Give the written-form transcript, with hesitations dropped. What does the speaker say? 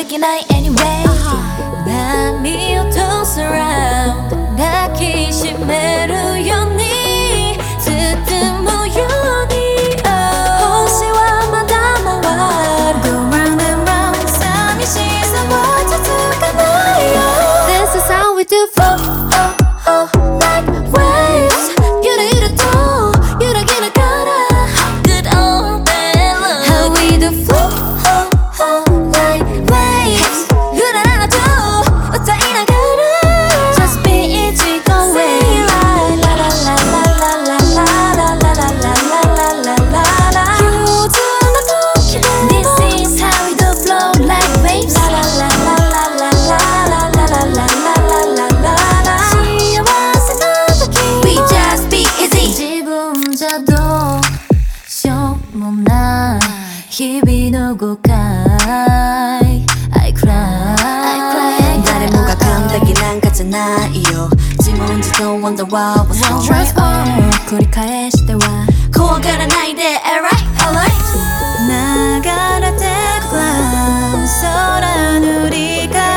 きない anyway 波を通す around 抱きしめるように包むように、星はまだ回る Go round and round 寂しさは続かないよ This is how we do flow like waves ゆらゆらと揺らぎながら Good old bad love How we do flow like waves ふらららと歌いながら Just be easy going La la la la la la la la la la la la la la la 憂鬱な時でも This is how we do flow like waves La la la la la la la la la la la la la la 幸せな時 We just be easy 自分じゃどうしようもない日々の誤解 I cry 誰もが完璧なんかじゃないよ自問自答 Wonder what was wrong What's wrong 繰り返しては怖がらないで Alright alright 流れてく cloud 空塗り替